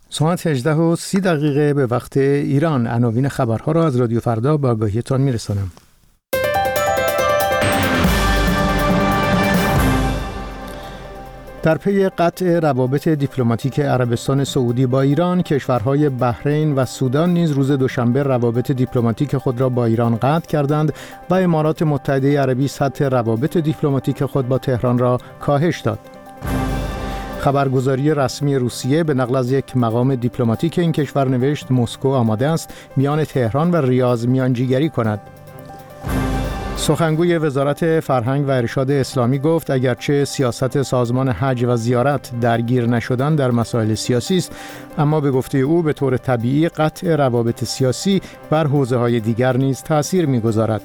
ساعت 18:30 به وقت ایران. عناوین خبرها را از رادیو فردا به آگاهیتان میرسانم. در پی قطع روابط دیپلماتیک عربستان سعودی با ایران، کشورهای بحرین و سودان نیز روز دوشنبه روابط دیپلماتیک خود را با ایران قطع کردند و امارات متحده عربی سطح روابط دیپلماتیک خود با تهران را کاهش داد. خبرگزاری رسمی روسیه به نقل از یک مقام دیپلماتیک این کشور نوشت مسکو آماده است میان تهران و ریاض میانجیگری کند. سخنگوی وزارت فرهنگ و ارشاد اسلامی گفت اگرچه سیاست سازمان حج و زیارت درگیر نشدن در مسائل سیاسی است، اما به گفته او به طور طبیعی قطع روابط سیاسی بر حوزه‌های دیگر نیز تأثیر می‌گذارد.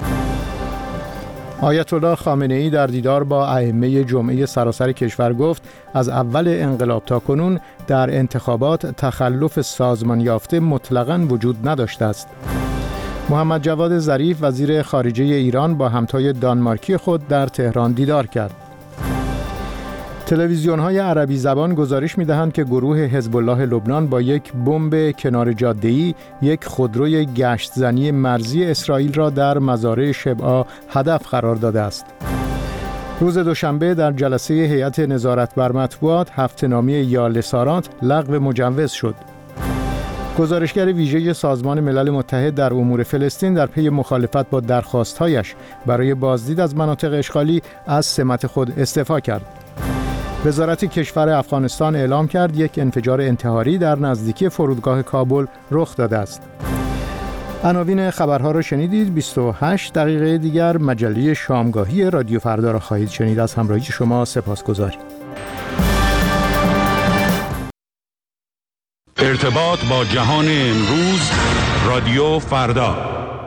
آیت الله خامنه‌ای در دیدار با ائمه جمعه سراسر کشور گفت از اول انقلاب تا کنون در انتخابات تخلف سازمان یافته مطلقاً وجود نداشته است. محمد جواد ظریف وزیر خارجه ایران با همتای دانمارکی خود در تهران دیدار کرد. تلویزیون‌های عربی زبان گزارش می‌دهند که گروه حزب الله لبنان با یک بمب کنار جاده‌ای یک خودروی گشتزنی مرزی اسرائیل را در مزارع شبعا هدف قرار داده است. روز دوشنبه در جلسه هیئت نظارت بر مطبوعات هفته‌نامه یالسارات لغو مجوز شد. گزارشگر ویژه سازمان ملل متحد در امور فلسطین در پی مخالفت با درخواست‌هایش برای بازدید از مناطق اشغالی از سمت خود استعفا کرد. وزارت کشور افغانستان اعلام کرد یک انفجار انتحاری در نزدیکی فرودگاه کابل رخ داده است. عناوین خبرها را شنیدید. 28 دقیقه دیگر مجله شامگاهی رادیو فردا را خواهید شنید. از همراهی شما سپاسگزاریم. ارتباط با جهان امروز، رادیو فردا.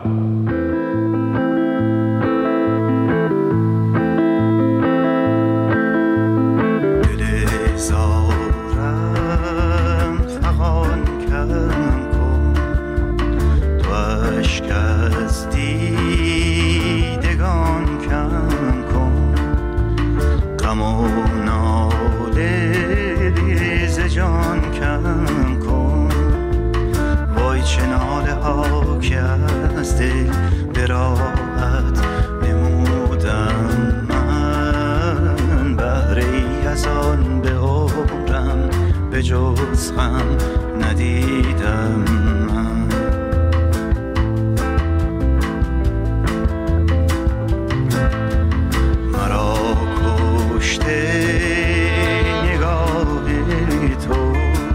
به جز غم ندیدم من. مرا کشته نگاه تو،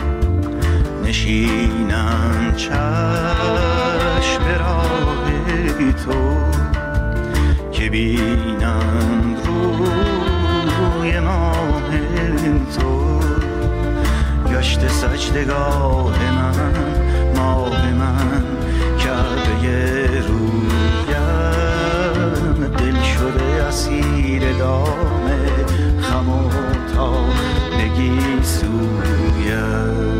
نشینم چشم راه تو، که بینم روی ماه تو، گشت سجدگاه من، ماه من، کعبه رویم، دل شده اسیر دام خم و تابگی سویم.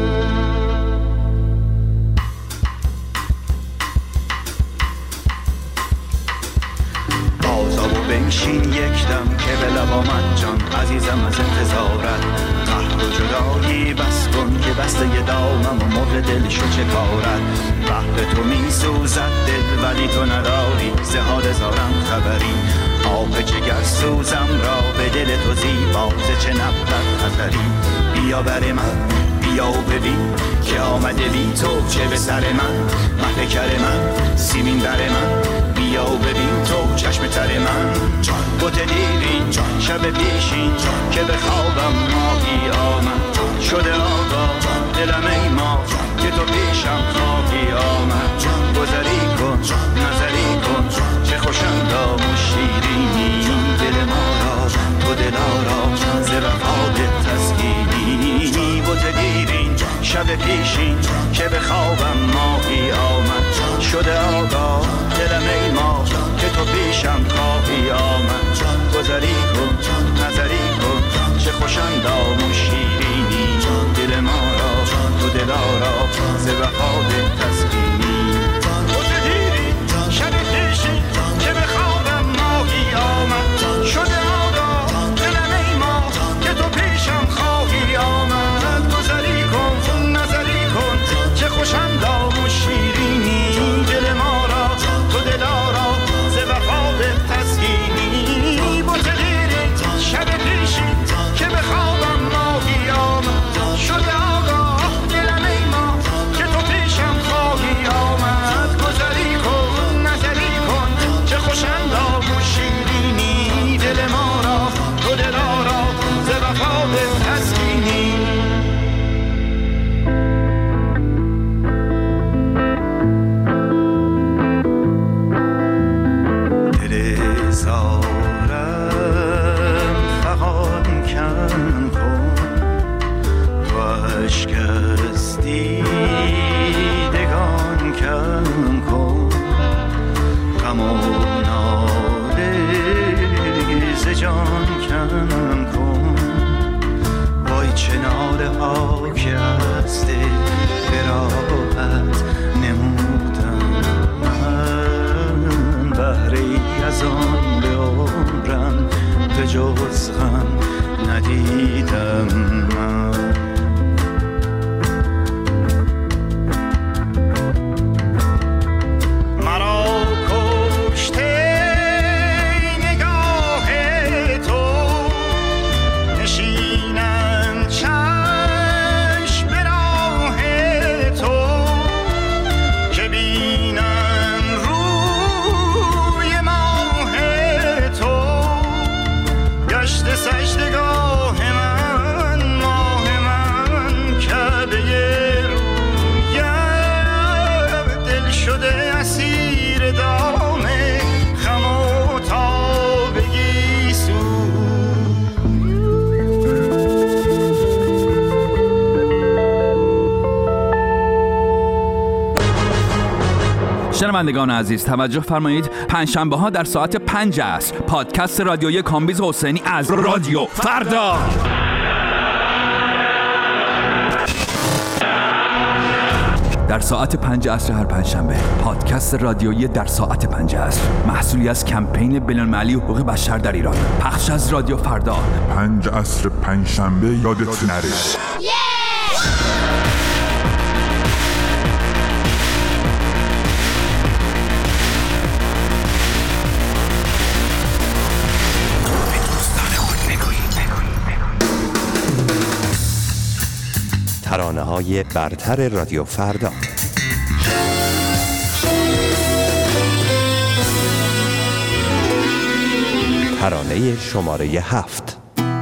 بازا و بنشین یک دم که به لب آمد جان، عزیزم از انتظارت، قهر و جدایی بس کن که بسته ی دامم و مرغ دل شو چه کارت. بهر تو می سوزد دل ولی تو نداری ز حال زارم خبری. آب جگر سوزم را به دل تو زیبا ز چه نبود خطری. بیا بر من بیا و ببین که آمده بی تو چه به سر من. محفکر من سیمین بر من، بیا و ببین تو چشم تر من. بوت دیرین شب پیشین که به خوابم ماهی آمد. شده آقا دلم ای ما که تو پیشم خواهی آمد. گذری کن نظری کن چه خوشندام و شیرینی. دل ما را تو دلارا ز وفات تسکینی. بوت دیرین شب پیشین که به خوابم ماهی آمد. شده آقا دلم ای ما که تو پیشم خواهی آمد. گذری کن نظری کن چه خوشندام و شیرینی. دل ما را تو دلارا ز وفات تسکینی. بوت دیرین شب پیشین که به خوابم ماهی آمد. شده آقا دلم ای ما که تو پیشم خواهی آمد. گذری کن نظری اشک از دیدگان کم کن، غم و ناله ز جان کم کن. وای چه ناله ها که از دل به راحت نمودم من، بهره ای از آن به عمرم به جز غم ندیدم من. شنوندگان عزیز توجه فرمایید، پنجشنبه ها در ساعت 5 عصر پادکست رادیویی کامبیز حسینی از رادیو فردا. در ساعت 5 عصر هر پنجشنبه پادکست رادیویی در ساعت 5 عصر، محصولی از کمپین بین‌المللی حقوق بشر در ایران، پخش از رادیو فردا. 5 عصر پنجشنبه یادت نره. ترانه‌های برتر رادیو فردا. ترانه شماره 7.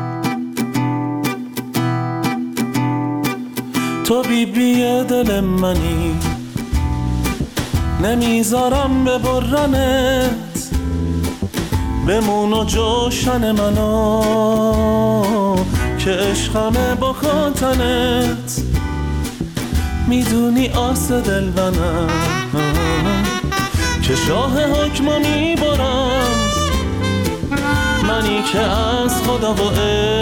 تو بیبی دل منی، نمیذارم ببرنت، بمون و جوشن منو که عشقمه با خاطنت. میدونی آس دل منم که شاه حکمو میبرم، منی که از خدا و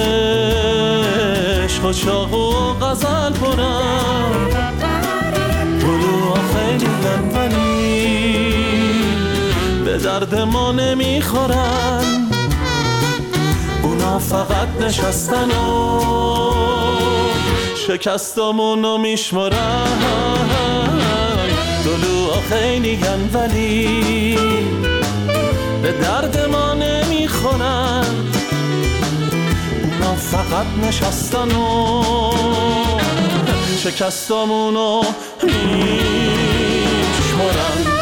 عشق و چاق و غزل پرم. طلوع خیلی ولی به درد ما نمیخورن، اونا فقط نشستن و شکستمونو میشمرن. طلوع خیلی ولی به درد ما نمیخورن، اونا فقط نشستن و شکستمونو میشمرن.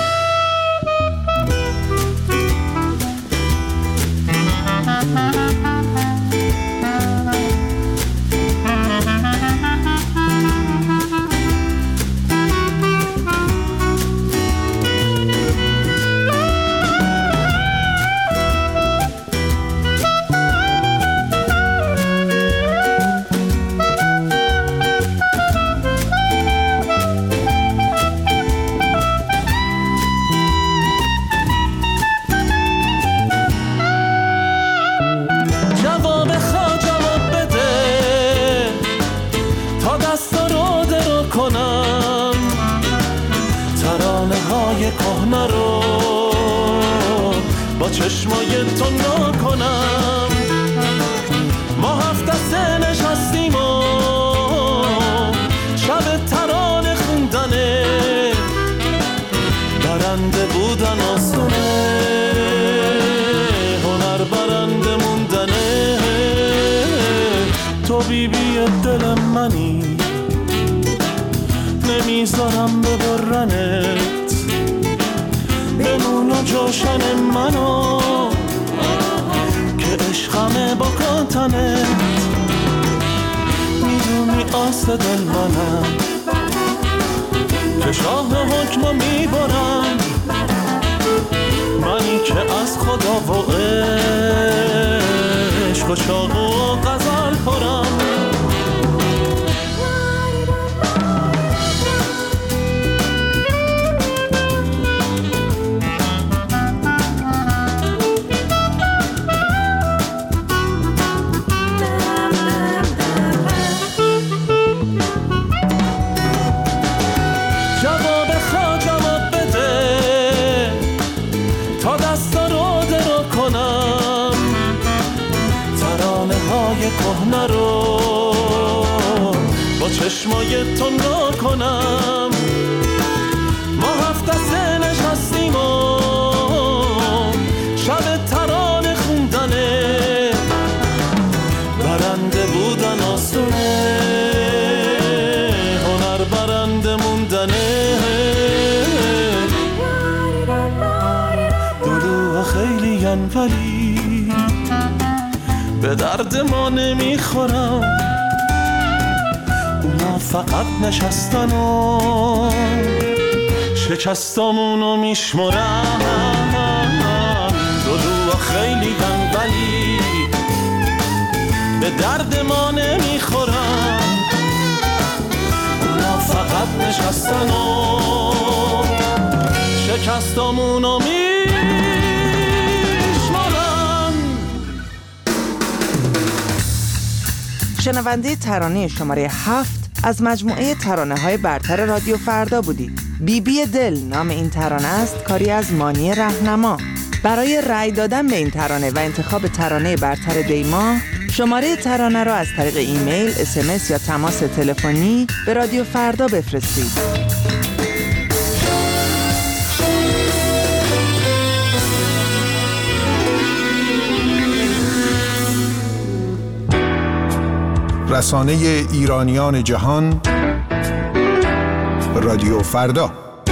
کهنه رو با چشمای تو نکنم. ما 7 دسته نشستیم و شب ترانه خوندنه، برنده بودن آسونه، هنر برنده موندنه. تو بیبی دل منی، نمیذارم ببرنت، بمون و جوشن منو که عشقمه با کاتنت. میدونی آس دل منم که شاه حکمو میبرم، منی که از خدا و عشق و چاق و غزل پرم. کهنه رو با چشمای تو نگاه کنم. ما 7 دسته نشستیم و شب ترانه خوندنه، برنده بودن آسونه، هنر برنده موندنه. دلوها خیلی ین ولی به درد ما نمیخورم، اونا فقط نشستن و شکستامونو میشمرن. دلوها خیلی ین ولی به درد ما نمیخورن، اونا فقط نشستن و شکستامونو میشمرن. شنونده ترانه شماره 7 از مجموعه ترانه‌های برتر رادیو فردا بودید. بیبی دل نام این ترانه است، کاری از مانی رهنما. برای رأی دادن به این ترانه و انتخاب ترانه برتر دیما، شماره ترانه را از طریق ایمیل، SMS یا تماس تلفنی به رادیو فردا بفرستید. رسانه ایرانیان جهان، رادیو فردا.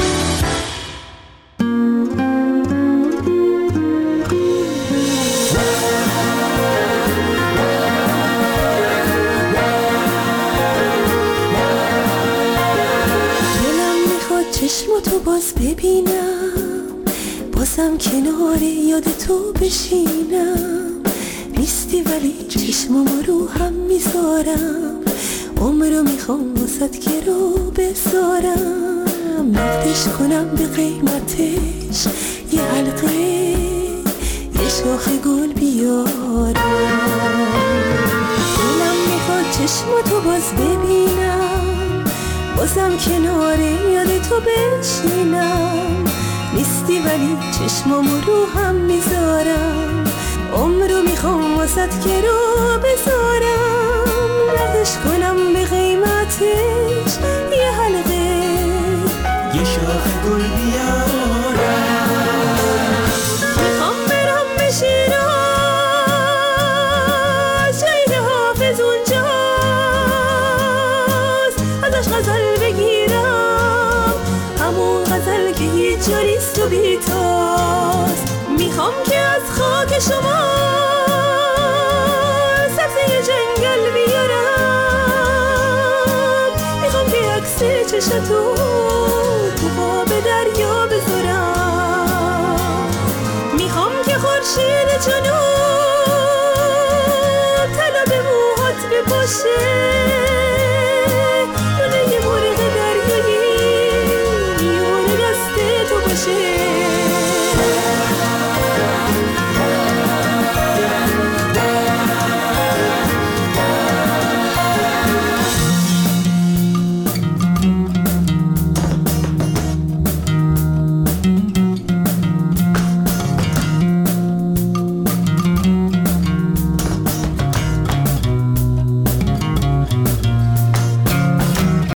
چشماتو باز ببینم، بازم کنار یاد تو بشینم. نیستی ولی چشمامو رو هم میذارم، عمرو میخوام واسد که رو بذارم. نقدش کنم به قیمتش یه حلقه، یه شاخ گل بیارم. دلم میخواد چشماتو باز ببینم، بازم کنار یاد تو بشینم. نیستی ولی چشمامو رو هم میذارم، عمرو میخوام واسد که رو بذارم. نقدش کنم به قیمتش یه حلقه، یه شاخ گل بیارم. میخوام برم به شیراز، شهید حافظ اونجاست، ازش غزل بگیرم، همون غزل که هیچ جاریست و بیتاست. میخوام که از خاک شما سبزه جنگل بیارم، میخوام که عکس چشتو